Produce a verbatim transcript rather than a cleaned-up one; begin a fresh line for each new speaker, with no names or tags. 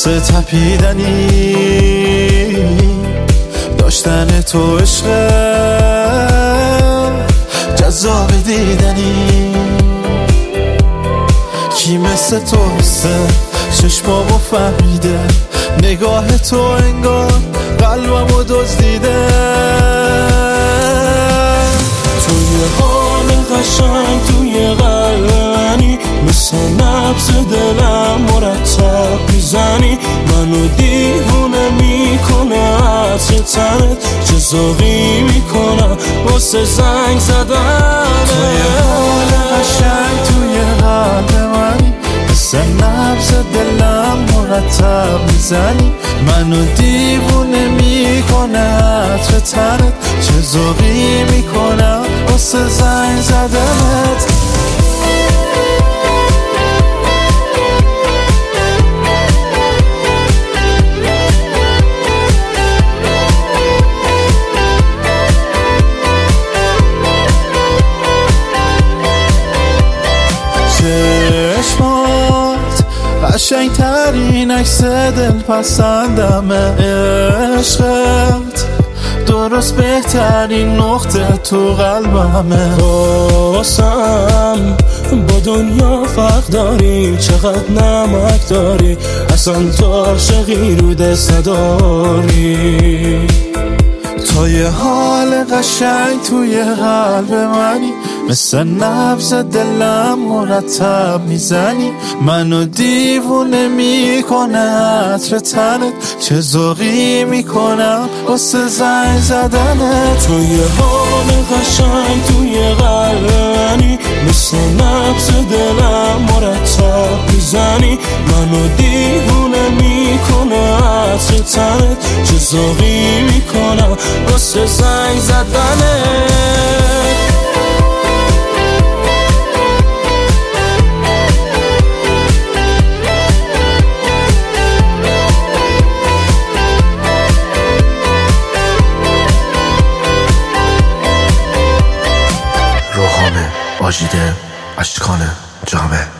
واسه تپیدنی داشتن تو عشق جذاب دیدنی. کی مثل تو حسه چشمامو فهمیده، نگاه تو انگار قلبمو دزدیده.
توی حال قشنگ توی قلبی مثل نبض دلم مرتب میزنی، منو دیوونه میکنه عطر تنت، چه ذوقی میکنم واسه زنگ زدن.
توی حال قشنگ توی قلب منی، مثل نبض دلم مرتب میزنی، منو دیوونه میکنه عطر تنت، چه ذوقی میکنم واسه زنگ زدنت. چشمات قشنگ ترین عکس دل پسندمه، عشقت درست بهترین نقطه تو قلبمه. واسم با دنیا فرق داری، چقدر نمک داری، اصلا تو عاشقی رو دست نداری. تو یه حال قشنگ توی قلب منی، مثل نبض دلم مرتب میزنی، منو دیوونه میکنه عطر تنت، چه ذوقی میکنم واسه زنگ زدنت.
تو یه حال قشنگ توی قلب منی، مثل نبض دلم مرتب میزنی، منو دیوونه میکنه عطر تنت، چه ذوقی میکنم واسه زنگ زدنت.
روحانه آژیده اشکان جامه.